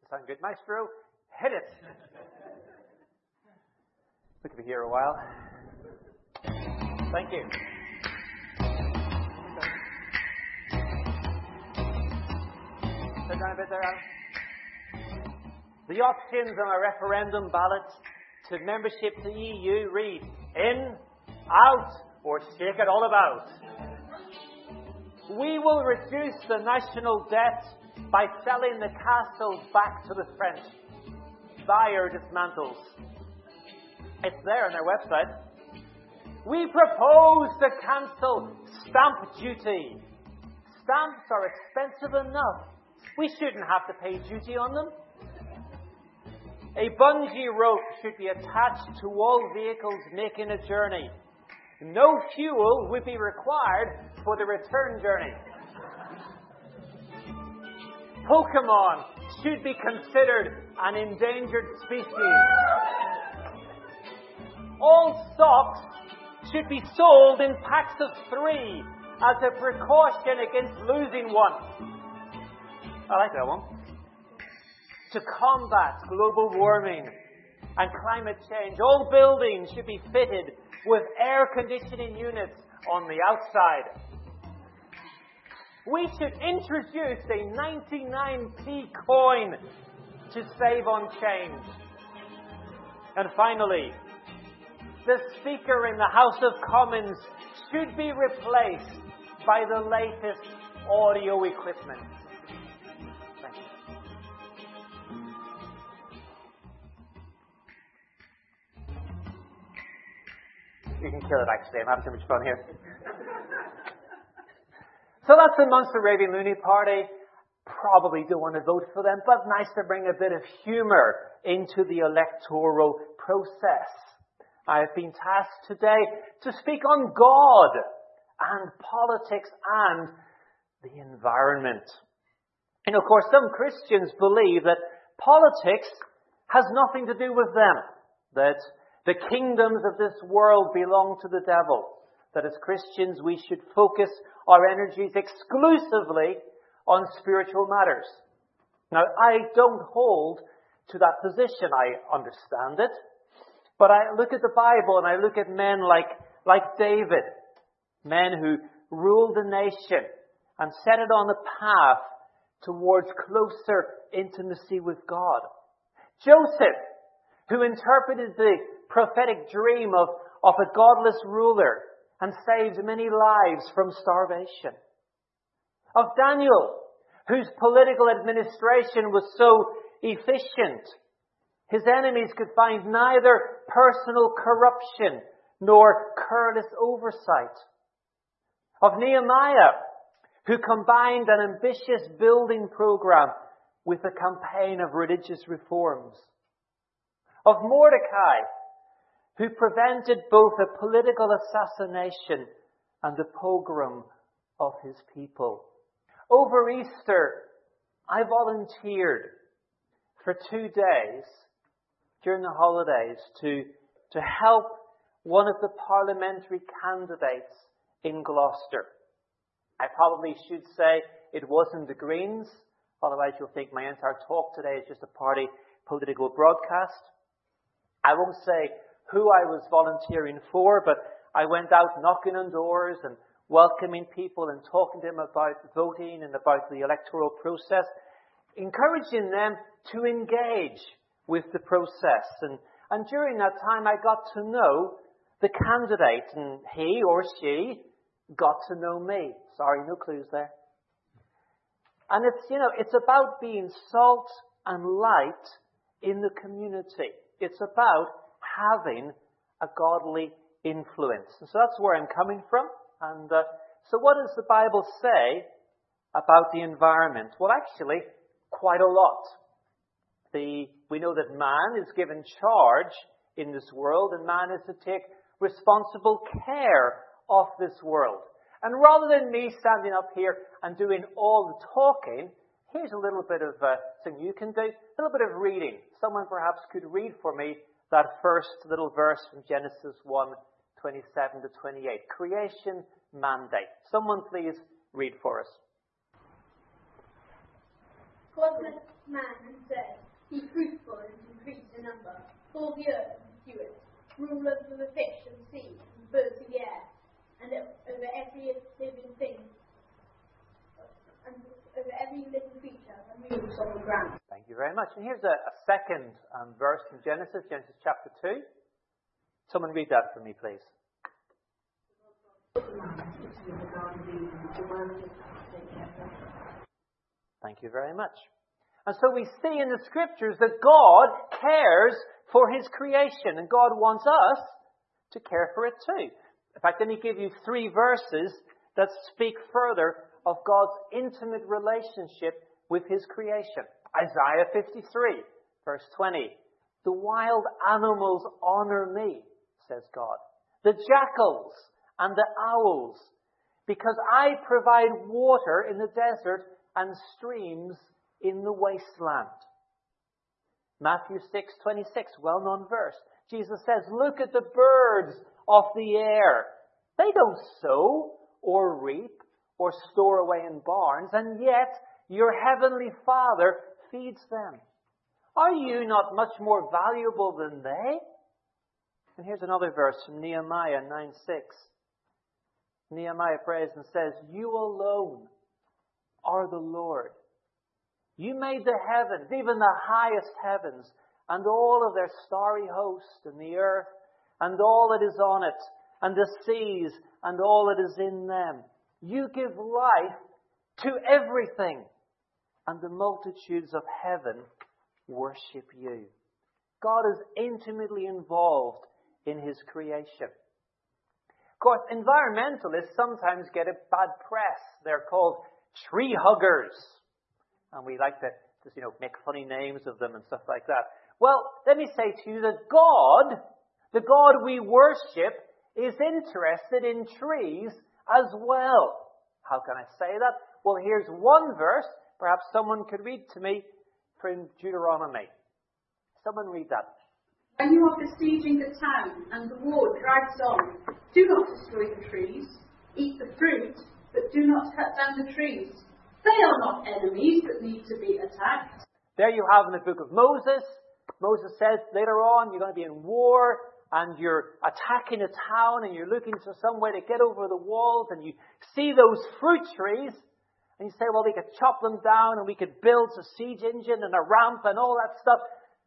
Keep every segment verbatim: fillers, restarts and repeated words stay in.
Sound good, Maestro? Hit it! We could be here a while. Thank you. Sit down a bit there, Alan. The options on a referendum ballot to membership to E U read in, out, or shake it all about. We will reduce the national debt by selling the castles back to the French. Buyer dismantles. It's there on their website. We propose to cancel stamp duty. Stamps are expensive enough. We shouldn't have to pay duty on them. A bungee rope should be attached to all vehicles making a journey. No fuel would be required for the return journey. Pokemon should be considered an endangered species. All socks should be sold in packs of three as a precaution against losing one. I like that one. To combat global warming and climate change, all buildings should be fitted with air conditioning units on the outside. We should introduce a ninety-nine p coin to save on change. And finally, the Speaker in the House of Commons should be replaced by the latest audio equipment. Thank you. You can kill it, actually. I'm having too much fun here. So that's the Munster Raving Loony Party. Probably don't want to vote for them, but nice to bring a bit of humour into the electoral process. I have been tasked today to speak on God and politics and the environment. And of course, some Christians believe that politics has nothing to do with them, that the kingdoms of this world belong to the devil, that as Christians we should focus our energies exclusively on spiritual matters. Now, I don't hold to that position. I understand it. But I look at the Bible and I look at men like, like David, men who ruled the nation and set it on a path towards closer intimacy with God. Joseph, who interpreted the prophetic dream of, of a godless ruler and saved many lives from starvation. Of Daniel, whose political administration was so efficient, his enemies could find neither personal corruption nor careless oversight. Of Nehemiah, who combined an ambitious building program with a campaign of religious reforms. Of Mordecai, who prevented both a political assassination and a pogrom of his people. Over Easter, I volunteered for two days during the holidays to, to help one of the parliamentary candidates in Gloucester. I probably should say it wasn't the Greens, otherwise you'll think my entire talk today is just a party political broadcast. I won't say who I was volunteering for, but I went out knocking on doors and welcoming people and talking to them about voting and about the electoral process, encouraging them to engage with the process. And, and during that time, I got to know the candidate, and he or she got to know me. Sorry, no clues there. And it's, you know, it's about being salt and light in the community. It's about having a godly influence. And so that's where I'm coming from. And uh, so what does the Bible say about the environment? Well, actually, quite a lot. The, we know that man is given charge in this world, and man is to take responsible care of this world. And rather than me standing up here and doing all the talking, here's a little bit of uh, something you can do, a little bit of reading. Someone perhaps could read for me that first little verse from Genesis one, twenty-seven to twenty-eight. Creation mandate. Someone please read for us. God man and said, Be fruitful and increase in number, fill the earth and subdue it, rule over the fish and the sea and the birds of the air, and over every living thing, and over every living creature that moves on the ground. Thank you very much. And here's a, a second um, verse in Genesis, Genesis chapter two. Someone read that for me, please. Thank you very much. And so we see in the scriptures that God cares for his creation, and God wants us to care for it too. In fact, let me give you three verses that speak further of God's intimate relationship with his creation. Isaiah fifty-three, verse twenty. The wild animals honor me, says God. The jackals and the owls, because I provide water in the desert and streams in the wasteland. Matthew six twenty-six, well-known verse. Jesus says, look at the birds of the air. They don't sow or reap or store away in barns, and yet your heavenly Father feeds them. Are you not much more valuable than they? And here's another verse from Nehemiah nine six. Nehemiah prays and says, you alone are the Lord. You made the heavens, even the highest heavens, and all of their starry host, and the earth, and all that is on it, and the seas, and all that is in them. You give life to everything, and the multitudes of heaven worship you. God is intimately involved in his creation. Of course, environmentalists sometimes get a bad press. They're called tree huggers. And we like to just, you know, make funny names of them and stuff like that. Well, let me say to you that God, the God we worship, is interested in trees as well. How can I say that? Well, here's one verse. Perhaps someone could read to me from Deuteronomy. Someone read that. When you are besieging the town and the war drags on, do not destroy the trees. Eat the fruit, but do not cut down the trees. They are not enemies that need to be attacked. There you have in the book of Moses. Moses says later on you're going to be in war and you're attacking a town and you're looking for some way to get over the walls and you see those fruit trees and you say, well, we could chop them down and we could build a siege engine and a ramp and all that stuff.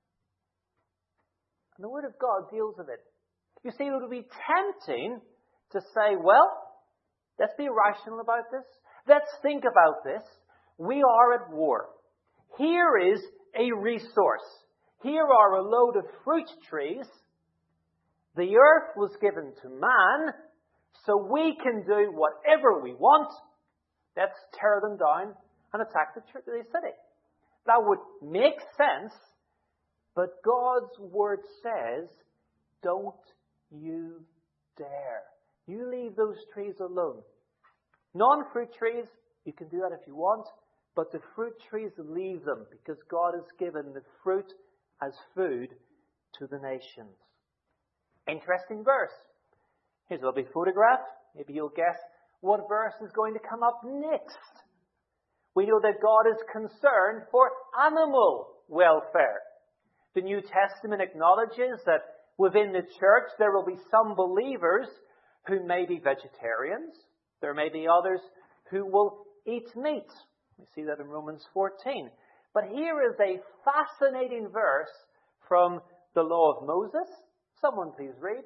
And the Word of God deals with it. You see, it would be tempting to say, well, let's be rational about this. Let's think about this. We are at war. Here is a resource. Here are a load of fruit trees. The earth was given to man, so we can do whatever we want. Let's tear them down and attack the city. That would make sense, but God's Word says, don't you dare. You leave those trees alone. Non-fruit trees, you can do that if you want, but the fruit trees, leave them, because God has given the fruit as food to the nations. Interesting verse. Here's a lovely photograph. Maybe you'll guess what verse is going to come up next. We know that God is concerned for animal welfare. The New Testament acknowledges that within the church there will be some believers who may be vegetarians. There may be others who will eat meat. We see that in Romans fourteen. But here is a fascinating verse from the Law of Moses. Someone please read.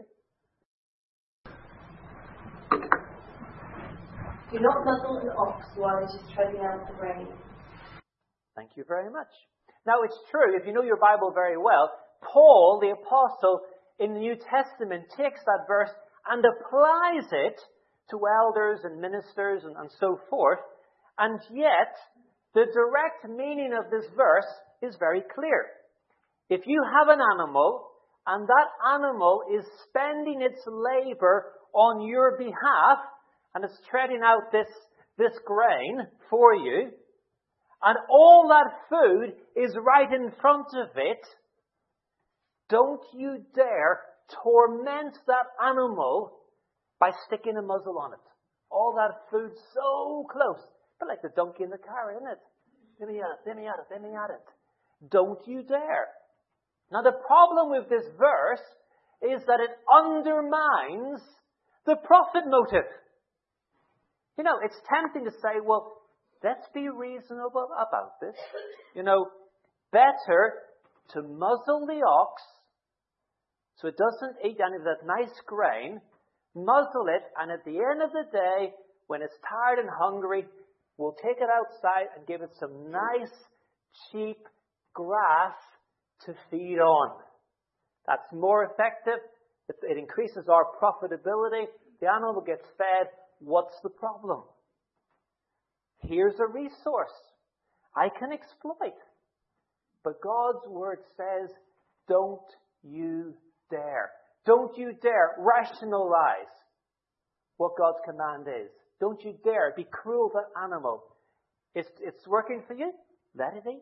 Do not muzzle an ox while it is treading out the grain. Thank you very much. Now it's true, if you know your Bible very well, Paul, the apostle, in the New Testament takes that verse and applies it to elders and ministers and, and so forth. And yet, the direct meaning of this verse is very clear. If you have an animal, and that animal is spending its labor on your behalf, and it's treading out this, this grain for you, and all that food is right in front of it, don't you dare torment that animal by sticking a muzzle on it. All that food so close. But like the donkey in the car, isn't it? Let me at it, let me at it, let me at it. Don't you dare. Now the problem with this verse is that it undermines the profit motive. You know, it's tempting to say, well, let's be reasonable about this. You know, better to muzzle the ox so it doesn't eat any of that nice grain, muzzle it, and at the end of the day, when it's tired and hungry, we'll take it outside and give it some nice, cheap grass to feed on. That's more effective. It, it increases our profitability. The animal gets fed. What's the problem? Here's a resource I can exploit. But God's word says, don't you dare. Don't you dare rationalize what God's command is. Don't you dare be cruel to that animal. It's, it's working for you. Let it eat.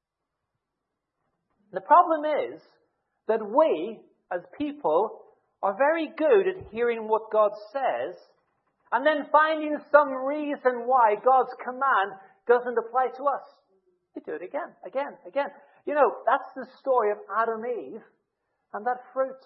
The problem is that we, as people, are very good at hearing what God says and then finding some reason why God's command doesn't apply to us. We do it again, again, again. You know, that's the story of Adam and Eve and that fruit.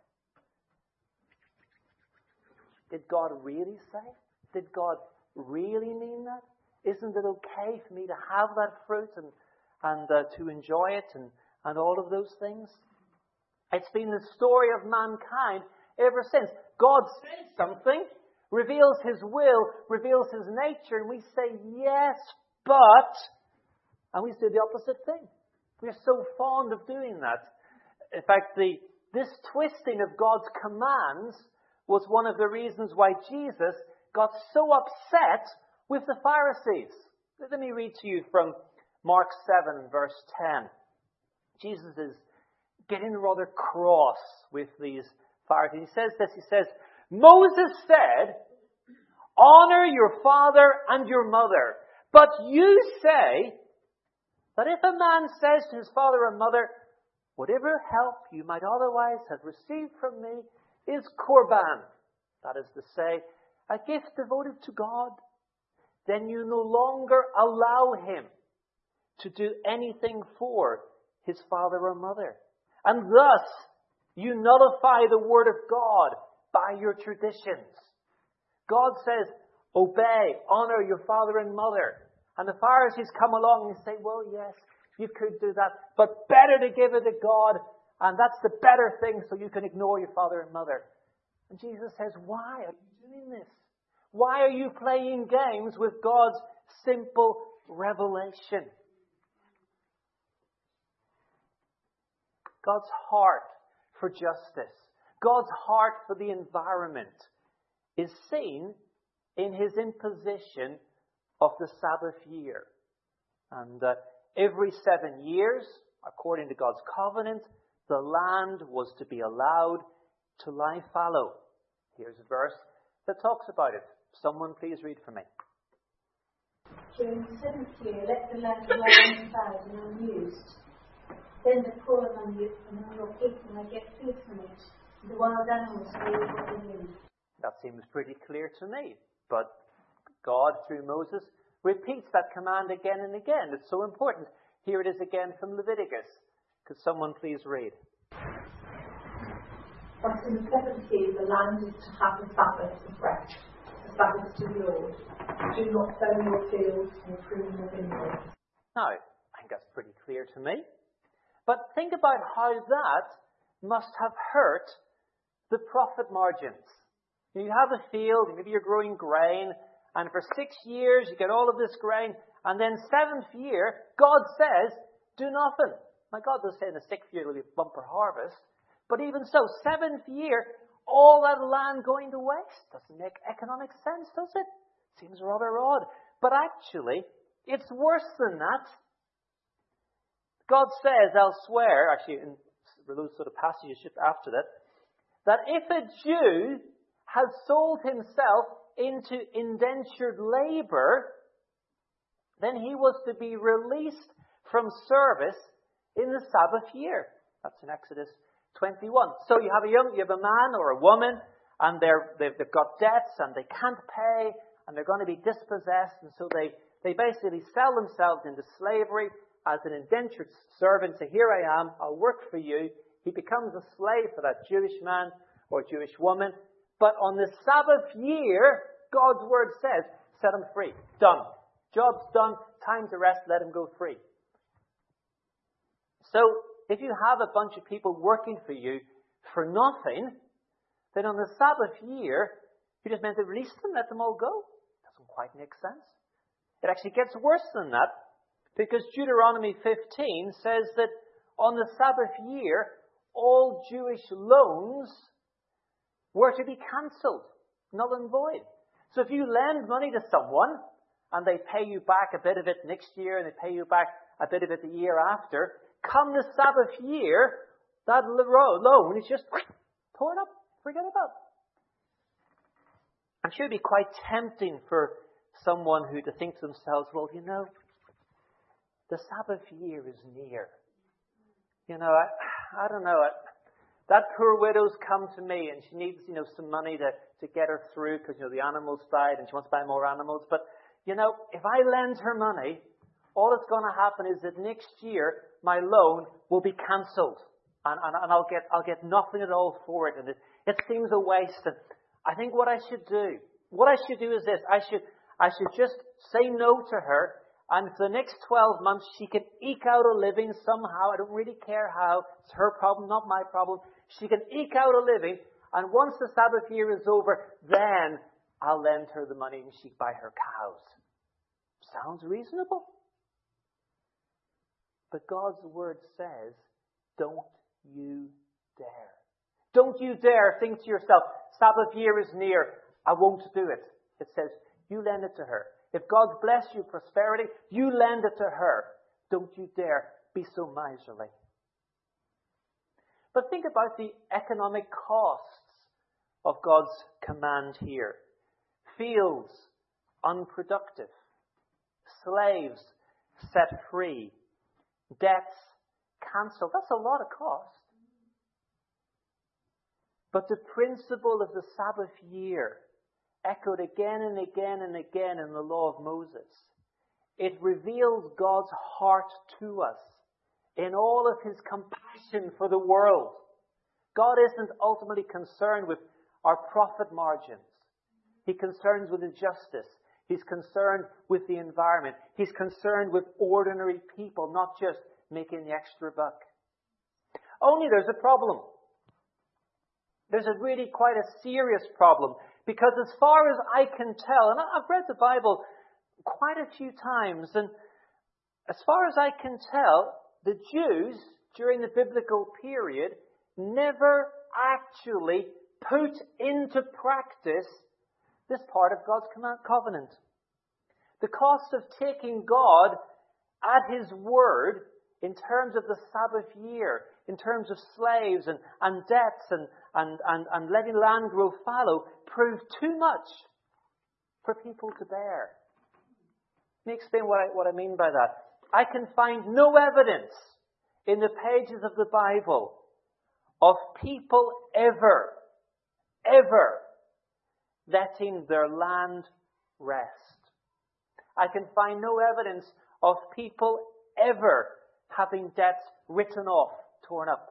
Did God really say? Did God really mean that? Isn't it okay for me to have that fruit and, and uh, to enjoy it and, and all of those things? It's been the story of mankind ever since. God says something, reveals His will, reveals His nature, and we say, yes, but, and we do the opposite thing. We're so fond of doing that. In fact, the this twisting of God's commands was one of the reasons why Jesus got so upset with the Pharisees. Let me read to you from Mark seven, verse ten. Jesus is getting rather cross with these Pharisees. He says this, he says, Moses said, honor your father and your mother. But you say that if a man says to his father or mother, whatever help you might otherwise have received from me is korban, that is to say, a gift devoted to God, then you no longer allow him to do anything for his father or mother. And thus, you nullify the word of God by your traditions. God says, obey, honor your father and mother. And the Pharisees come along and say, well, yes, you could do that, but better to give it to God, and that's the better thing, so you can ignore your father and mother. And Jesus says, why are you doing this? Why are you playing games with God's simple revelation? God's heart for justice, God's heart for the environment is seen in His imposition of the Sabbath year. And uh, every seven years, according to God's covenant, the land was to be allowed to lie fallow. Here's a verse that talks about it. Someone please read for me. During the seventh year, let the land lie unplowed and unused. Then the poor among you, among your people may get food from it, and the wild animals may eat what they need. That seems pretty clear to me. But God, through Moses, repeats that command again and again. It's so important. Here it is again from Leviticus. Could someone please read? But in the seventh year, the land is to have the Sabbath of rest, the Sabbath to the Lord. Do not sow your fields or prune your vineyards. Now, I think that's pretty clear to me. But think about how that must have hurt the profit margins. You have a field, maybe you're growing grain, and for six years you get all of this grain, and then seventh year, God says, do nothing. Now God does say in the sixth year will be a bumper harvest, but even so, seventh year, all that land going to waste. Doesn't make economic sense, does it? Seems rather odd. But actually, it's worse than that. God says elsewhere, actually in those sort of passages just after that, that if a Jew has sold himself into indentured labor, then he was to be released from service in the Sabbath year. That's in Exodus twenty-one. So you have a young, you have a man or a woman, and they're, they've, they've got debts, and they can't pay, and they're going to be dispossessed, and so they, they basically sell themselves into slavery, as an indentured servant, say, here I am, I'll work for you. He becomes a slave for that Jewish man or Jewish woman. But on the Sabbath year, God's word says, set him free. Done. Job's done. Time to rest. Let him go free. So, if you have a bunch of people working for you for nothing, then on the Sabbath year, you just meant to release them, let them all go. Doesn't quite make sense. It actually gets worse than that, because Deuteronomy fifteen says that on the Sabbath year, all Jewish loans were to be cancelled, null and void. So if you lend money to someone, and they pay you back a bit of it next year, and they pay you back a bit of it the year after, come the Sabbath year, that loan is just torn up. Forget about it. I'm sure it'd be quite tempting for someone who to think to themselves, well, you know, the Sabbath year is near. You know, I, I don't know. I, that poor widow's come to me and she needs, you know, some money to, to get her through because, you know, the animals died and she wants to buy more animals. But, you know, if I lend her money, all that's going to happen is that next year my loan will be cancelled. And, and, and I'll get I'll get nothing at all for it. And it, it seems a waste. And I think what I should do, what I should do is this. I should I should just say no to her. And for the next twelve months, she can eke out a living somehow. I don't really care how. It's her problem, not my problem. She can eke out a living. And once the Sabbath year is over, then I'll lend her the money and she can buy her cows. Sounds reasonable. But God's word says, don't you dare. Don't you dare think to yourself, Sabbath year is near, I won't do it. It says, you lend it to her. If God's blessed you prosperity, you lend it to her. Don't you dare be so miserly. But think about the economic costs of God's command here. Fields unproductive. Slaves set free. Debts cancelled. That's a lot of cost. But the principle of the Sabbath year, echoed again and again and again in the law of Moses, it reveals God's heart to us in all of his compassion for the world. God isn't ultimately concerned with our profit margins. He's concerned with injustice. He's concerned with the environment. He's concerned with ordinary people, not just making the extra buck. Only there's a problem. There's a really quite a serious problem. Because as far as I can tell, and I've read the Bible quite a few times, and as far as I can tell, the Jews during the biblical period never actually put into practice this part of God's covenant. The cost of taking God at his word in terms of the Sabbath year, in terms of slaves and, and debts and, and, and, and letting land grow fallow, proved too much for people to bear. Let me explain what I, what I mean by that. I can find no evidence in the pages of the Bible of people ever, ever letting their land rest. I can find no evidence of people ever having debts written off, torn up.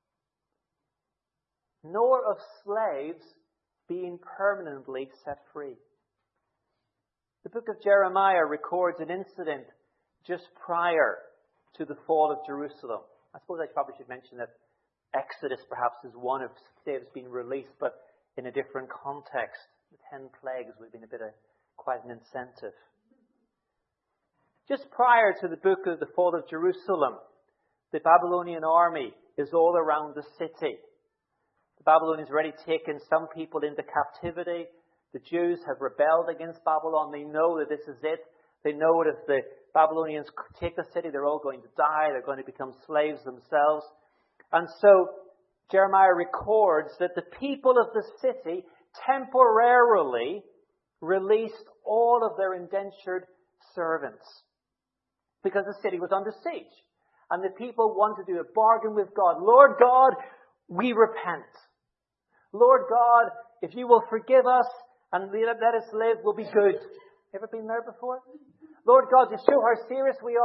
Nor of slaves being permanently set free. The book of Jeremiah records an incident just prior to the fall of Jerusalem. I suppose I probably should mention that Exodus perhaps is one of slaves being released, but in a different context. The ten plagues would have been a bit of quite an incentive. Just prior to the book of the fall of Jerusalem, the Babylonian army is all around the city. The Babylonians have already taken some people into captivity. The Jews have rebelled against Babylon. They know that this is it. They know that if the Babylonians take the city, they're all going to die. They're going to become slaves themselves. And so Jeremiah records that the people of the city temporarily released all of their indentured servants because the city was under siege. And the people wanted to do a bargain with God. Lord God, we repent. Lord God, if you will forgive us and let us live, we'll be good. Ever been there before? Lord God, to show how serious we are,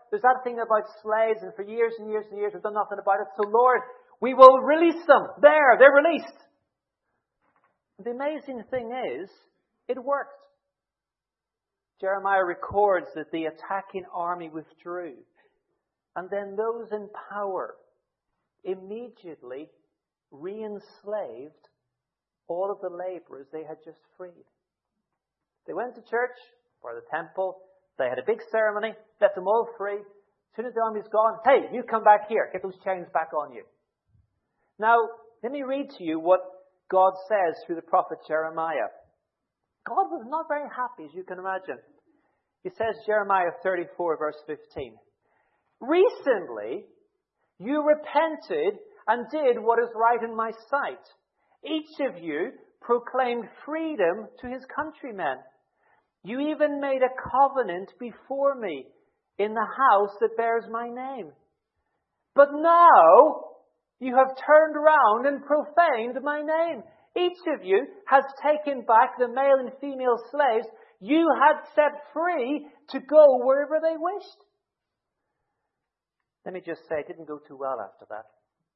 there's that thing about slaves, and for years and years and years we've done nothing about it. So Lord, we will release them. There, they're released. The amazing thing is, it worked. Jeremiah records that the attacking army withdrew. And then those in power immediately re-enslaved all of the laborers they had just freed. They went to church or the temple. They had a big ceremony, let them all free. As soon as the army's gone, hey, you come back here. Get those chains back on you. Now, let me read to you what God says through the prophet Jeremiah. God was not very happy, as you can imagine. He says, Jeremiah thirty-four, verse fifteen. Recently, you repented and did what is right in my sight. Each of you proclaimed freedom to his countrymen. You even made a covenant before me in the house that bears my name. But now you have turned around and profaned my name. Each of you has taken back the male and female slaves you had set free to go wherever they wished. Let me just say, it didn't go too well after that.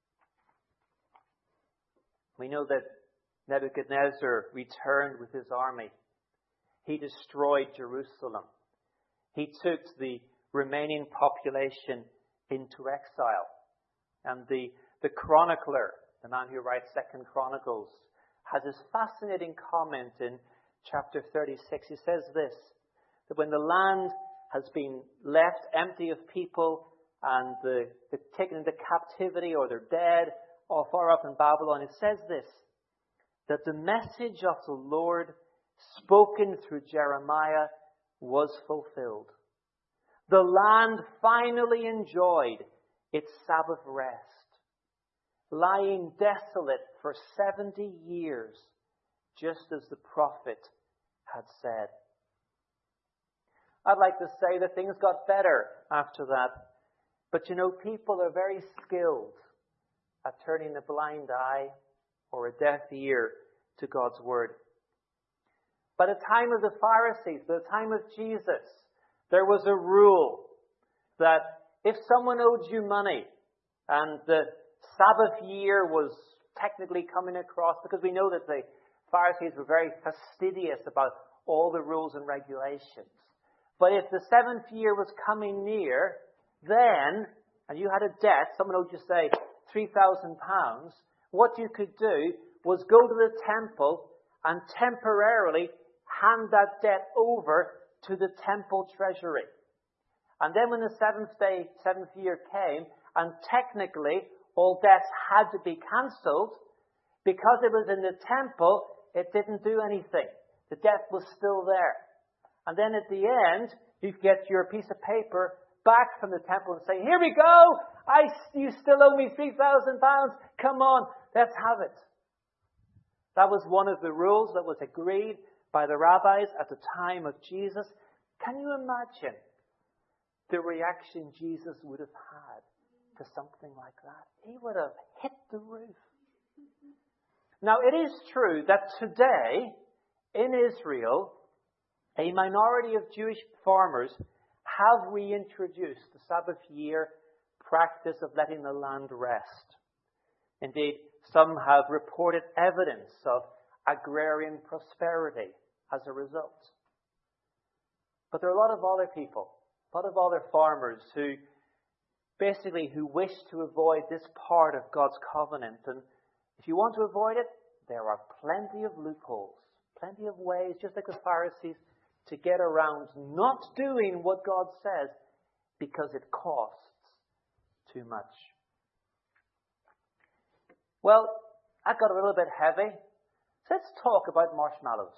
We know that Nebuchadnezzar returned with his army. He destroyed Jerusalem. He took the remaining population into exile. And the, the chronicler, the man who writes Second Chronicles, has this fascinating comment in chapter thirty-six. He says this, that when the land has been left empty of people and the, they're taken into captivity or they're dead or far off in Babylon, it says this, that the message of the Lord spoken through Jeremiah was fulfilled. The land finally enjoyed its Sabbath rest, lying desolate for seventy years, just as the prophet had said. I'd like to say that things got better after that. But you know, people are very skilled at turning a blind eye or a deaf ear to God's word. By the time of the Pharisees, by the time of Jesus, there was a rule that if someone owed you money and the Sabbath year was technically coming across, because we know that the Pharisees were very fastidious about all the rules and regulations. But if the seventh year was coming near, then, and you had a debt, someone owed you, say, three thousand pounds, what you could do was go to the temple and temporarily hand that debt over to the temple treasury. And then when the seventh day, seventh year came, and technically all debts had to be cancelled, because it was in the temple, it didn't do anything. The debt was still there. And then at the end, you get your piece of paper back from the temple and say, here we go! I, you still owe me three thousand pounds. Come on, let's have it. That was one of the rules that was agreed by the rabbis at the time of Jesus. Can you imagine the reaction Jesus would have had to something like that? He would have hit the roof. Now, it is true that today, in Israel, a minority of Jewish farmers have reintroduced the Sabbath year practice of letting the land rest. Indeed, some have reported evidence of agrarian prosperity as a result. But there are a lot of other people, a lot of other farmers who basically who wish to avoid this part of God's covenant. And if you want to avoid it, there are plenty of loopholes, plenty of ways, just like the Pharisees, to get around not doing what God says because it costs too much. Well, that got a little bit heavy. So let's talk about marshmallows.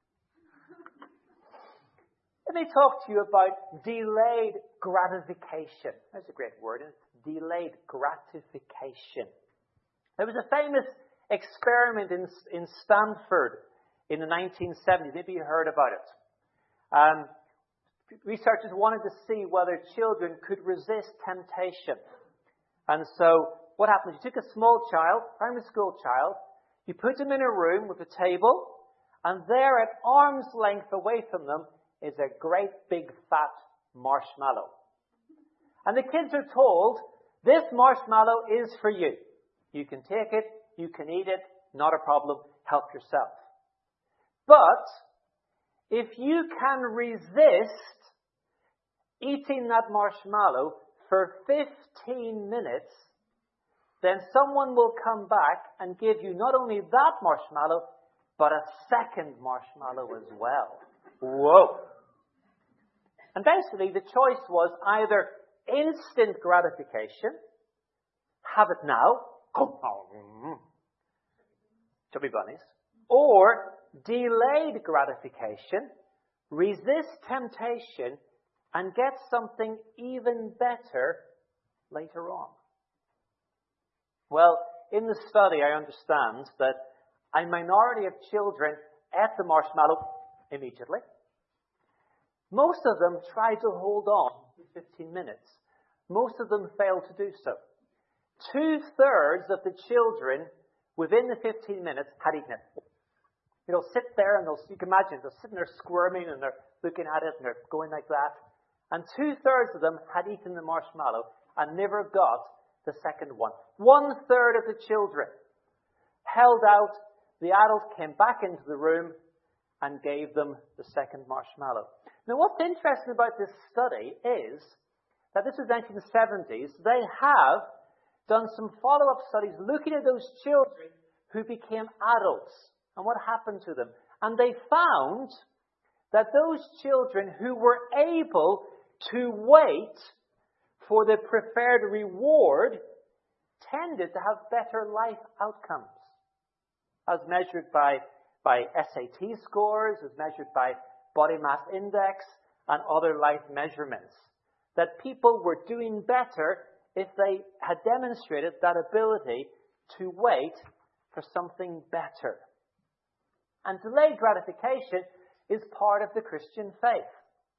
Let me talk to you about delayed gratification. That's a great word, isn't it? Delayed gratification. There was a famous experiment in, in Stanford in the nineteen seventies. Maybe you heard about it. Um, researchers wanted to see whether children could resist temptation. And so what happened is you took a small child, primary school child, you put them in a room with a table, and there at arm's length away from them is a great big fat marshmallow. And the kids are told, this marshmallow is for you. You can take it, you can eat it, not a problem, help yourself. But if you can resist eating that marshmallow for fifteen minutes, then someone will come back and give you not only that marshmallow, but a second marshmallow as well. Whoa! And basically the choice was either instant gratification, have it now, chubby bunnies, or delayed gratification, resist temptation, and get something even better later on. Well, in the study I understand that a minority of children ate the marshmallow immediately. Most of them tried to hold on for fifteen minutes. Most of them failed to do so. Two-thirds of the children within the fifteen minutes had eaten it. They'll sit there and they'll, you can imagine, they're sitting there squirming and they're looking at it and they're going like that. And two-thirds of them had eaten the marshmallow and never got the second one. One-third of the children held out. The adult came back into the room and gave them the second marshmallow. Now, what's interesting about this study is that this was nineteen seventies. They have done some follow-up studies looking at those children who became adults and what happened to them. And they found that those children who were able to wait for the preferred reward tended to have better life outcomes, as measured by, by S A T scores, as measured by body mass index, and other life measurements. That people were doing better if they had demonstrated that ability to wait for something better. And delayed gratification is part of the Christian faith.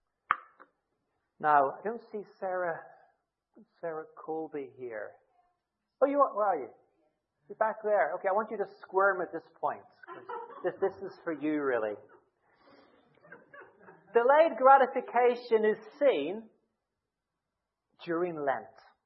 Now, I don't see Sarah, Sarah Colby here. Oh, you are, where are you? You're back there. Okay, I want you to squirm at this point. This, this is for you, really. Delayed gratification is seen during Lent.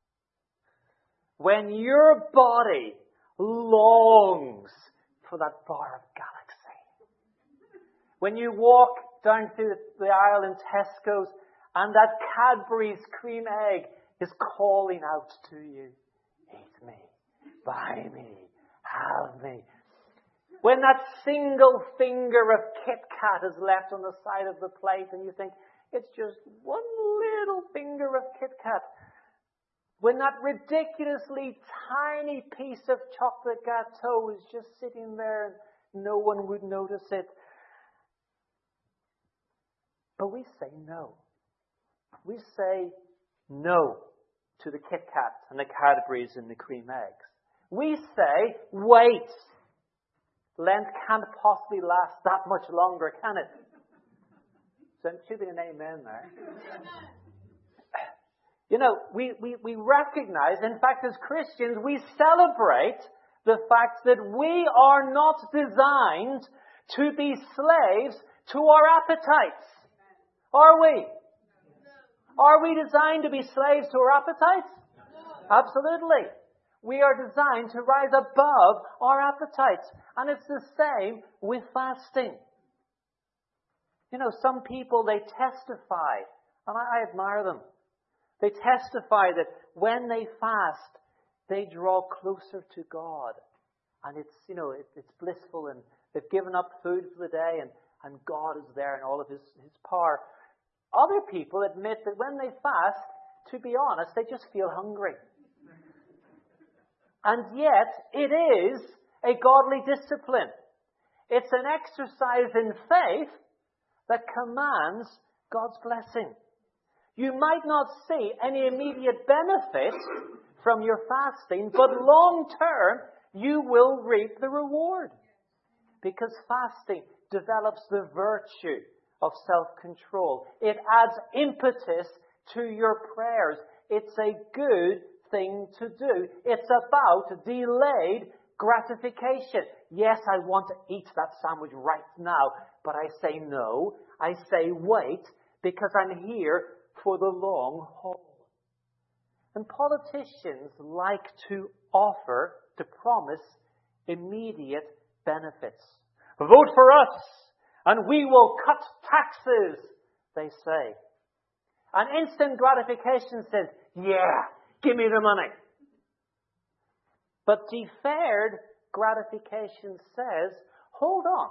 When your body longs for that bar of Galaxy. When you walk down through the aisle in Tesco's and that Cadbury's cream egg is calling out to you. Eat me, buy me, have me. When that single finger of Kit Kat is left on the side of the plate and you think, it's just one little finger of Kit Kat. When that ridiculously tiny piece of chocolate gâteau is just sitting there and no one would notice it. But we say no. We say no to the Kit Kats and the Cadburys and the cream eggs. We say, wait. Lent can't possibly last that much longer, can it? So there should be an amen there. You know, we, we, we recognize, in fact, as Christians, we celebrate the fact that we are not designed to be slaves to our appetites. Are we? Are we designed to be slaves to our appetites? Absolutely. We are designed to rise above our appetites. And it's the same with fasting. You know, some people, they testify, and I, I admire them. They testify that when they fast, they draw closer to God. And it's, you know, it, it's blissful, and they've given up food for the day, and, and God is there in all of His, His power. Other people admit that when they fast, to be honest, they just feel hungry. And yet, it is a godly discipline. It's an exercise in faith that commands God's blessing. You might not see any immediate benefit from your fasting, but long term, you will reap the reward. Because fasting develops the virtue of self-control. It adds impetus to your prayers. It's a good thing to do. It's about delayed gratification. Yes, I want to eat that sandwich right now, but I say no. I say wait, because I'm here for the long haul. And politicians like to offer, to promise, immediate benefits. Vote for us, and we will cut taxes, they say. And instant gratification says, yeah, give me the money. But deferred gratification says, hold on.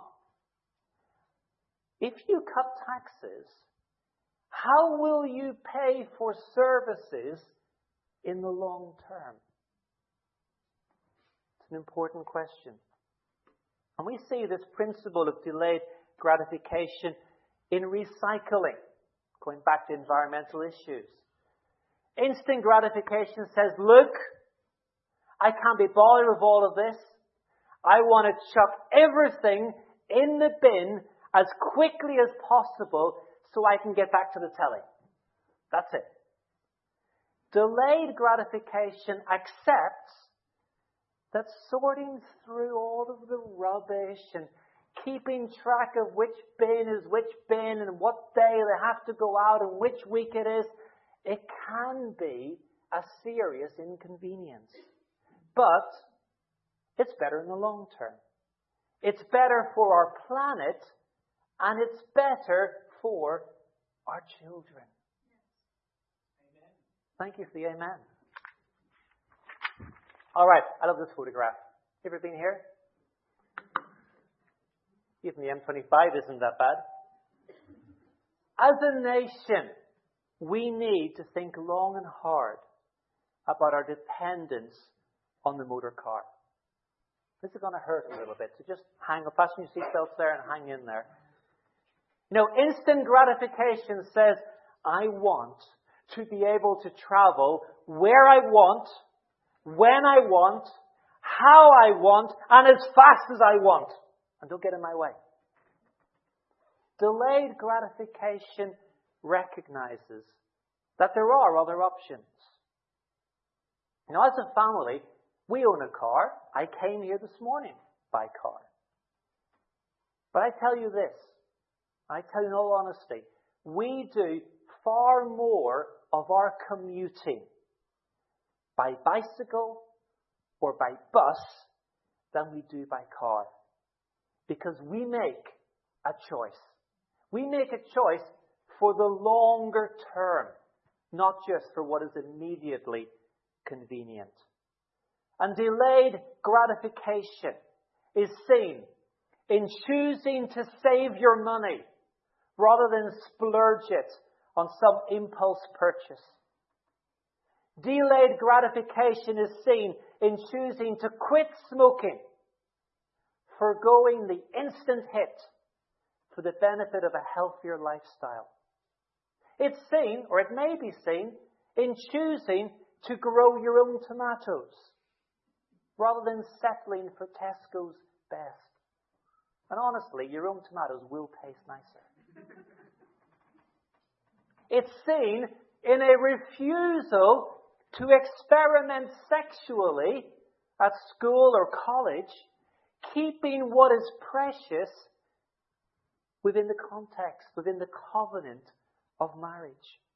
If you cut taxes, how will you pay for services in the long term? It's an important question. And we see this principle of delayed gratification in recycling, going back to environmental issues. Instant gratification says, look, I can't be bothered with all of this. I want to chuck everything in the bin as quickly as possible so I can get back to the telly. That's it. Delayed gratification accepts that sorting through all of the rubbish and keeping track of which bin is which bin and what day they have to go out and which week it is, it can be a serious inconvenience. But it's better in the long term. It's better for our planet, and it's better for our children. Amen. Thank you for the amen. All right, I love this photograph. You ever been here? Even the M twenty-five isn't that bad. As a nation, we need to think long and hard about our dependence on the motor car. This is going to hurt a little bit, so just hang up, fasten your seatbelts there and hang in there. You know, instant gratification says, I want to be able to travel where I want, when I want, how I want, and as fast as I want. And don't get in my way. Delayed gratification recognizes that there are other options. You know, as a family, we own a car. I came here this morning by car. But I tell you this, I tell you in all honesty, we do far more of our commuting by bicycle or by bus than we do by car. Because we make a choice. We make a choice for the longer term, not just for what is immediately convenient. And delayed gratification is seen in choosing to save your money rather than splurge it on some impulse purchase. Delayed gratification is seen in choosing to quit smoking, forgoing the instant hit for the benefit of a healthier lifestyle. It's seen, or it may be seen, in choosing to grow your own tomatoes rather than settling for Tesco's best. And honestly, your own tomatoes will taste nicer. It's seen in a refusal to experiment sexually at school or college, keeping what is precious within the context, within the covenant of marriage.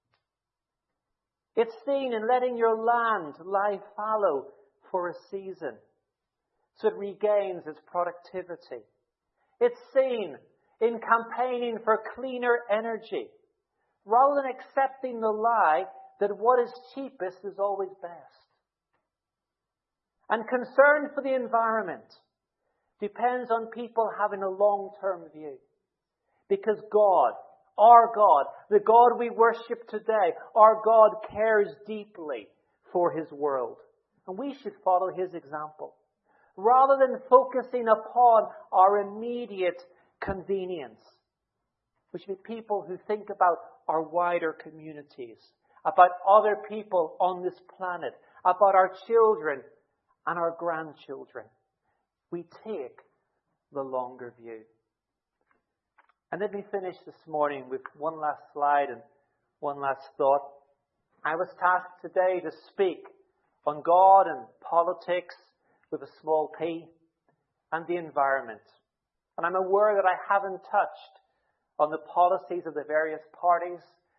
It's seen in letting your land lie fallow for a season so it regains its productivity. It's seen in campaigning for cleaner energy rather than accepting the lie that what is cheapest is always best. And concern for the environment depends on people having a long-term view. Because God, our God, the God we worship today, our God cares deeply for His world. And we should follow His example. Rather than focusing upon our immediate convenience. We should be people who think about our wider communities, about other people on this planet, about our children and our grandchildren. We take the longer view. And let me finish this morning with one last slide and one last thought. I was tasked today to speak on God and politics with a small p and the environment. And I'm aware that I haven't touched on the policies of the various parties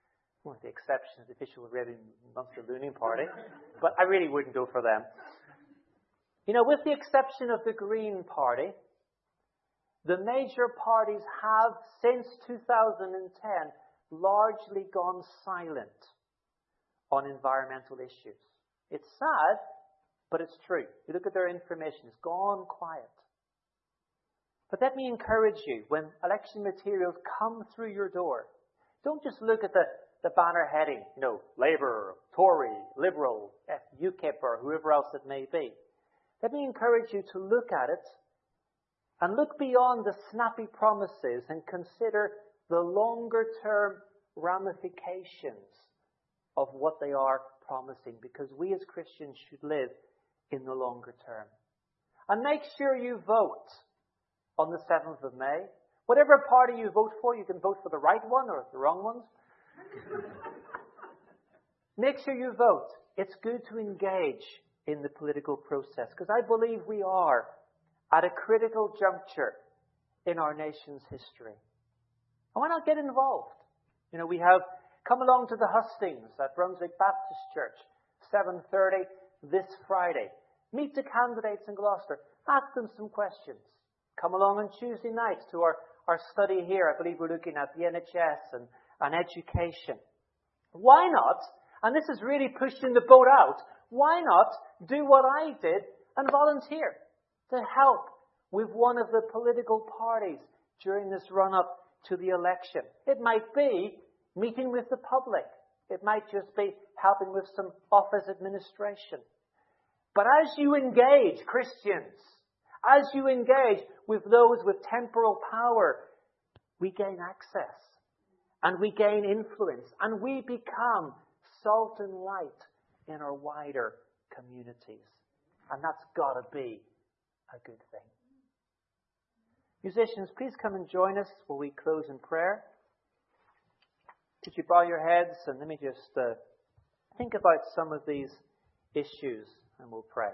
with the exception of the official Arabian Munster Looning Party, but I really wouldn't go for them. You know, with the exception of the Green Party, the major parties have, since two thousand ten, largely gone silent on environmental issues. It's sad, but it's true. You look at their information, it's gone quiet. But let me encourage you, when election materials come through your door, don't just look at the, the banner heading, you know, Labour, Tory, Liberal, UKIP, or whoever else it may be. Let me encourage you to look at it and look beyond the snappy promises and consider the longer-term ramifications of what they are promising, because we as Christians should live in the longer term. And make sure you vote on the seventh of May. Whatever party you vote for, you can vote for the right one or the wrong ones. Make sure you vote. It's good to engage in the political process, because I believe we are at a critical juncture in our nation's history. And why not get involved? You know, we have come along to the hustings at Brunswick Baptist Church, seven thirty this Friday. Meet the candidates in Gloucester. Ask them some questions. Come along on Tuesday nights to our, our study here. I believe we're looking at the N H S and, and education. Why not, and this is really pushing the boat out, why not do what I did and volunteer to help with one of the political parties during this run-up to the election? It might be meeting with the public. It might just be helping with some office administration. But as you engage Christians, as you engage with those with temporal power, we gain access and we gain influence and we become salt and light in our wider communities. And that's got to be a good thing. Musicians, please come and join us while we close in prayer. Could you bow your heads and let me just uh, think about some of these issues and we'll pray.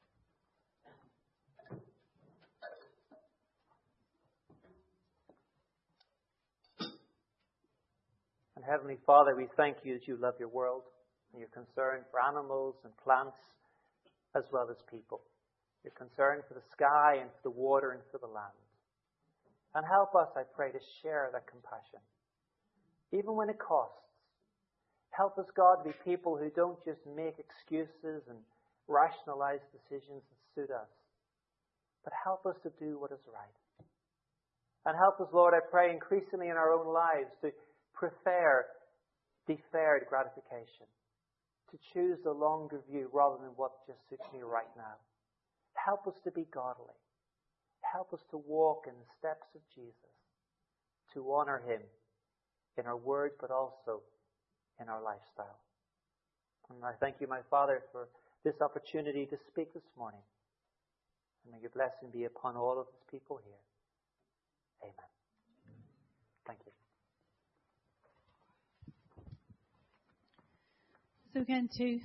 And Heavenly Father, we thank you that you love your world and you're concerned for animals and plants as well as people. You're concerned for the sky and for the water and for the land. And help us, I pray, to share that compassion, even when it costs. Help us, God, to be people who don't just make excuses and rationalize decisions that suit us, but help us to do what is right. And help us, Lord, I pray, increasingly in our own lives to prefer deferred gratification, to choose the longer view rather than what just suits me right now. Help us to be godly. Help us to walk in the steps of Jesus, to honor him in our words, but also in our lifestyle. And I thank you, my Father, for this opportunity to speak this morning. And may your blessing be upon all of his people here. Amen. Thank you. So we're going to